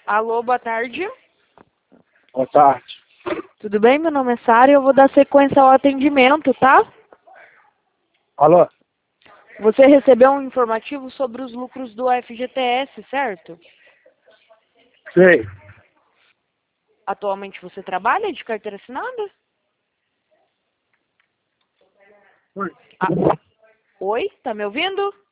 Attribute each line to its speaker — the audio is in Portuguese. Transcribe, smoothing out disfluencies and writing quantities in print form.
Speaker 1: Alô, boa tarde.
Speaker 2: Boa tarde.
Speaker 1: Tudo bem? Meu nome é Sara e eu vou dar sequência ao atendimento, tá?
Speaker 2: Alô?
Speaker 1: Você recebeu um informativo sobre os lucros do FGTS, certo?
Speaker 2: Sei.
Speaker 1: Atualmente você trabalha de carteira assinada?
Speaker 2: Oi.
Speaker 1: Ah, oi? Tá me ouvindo?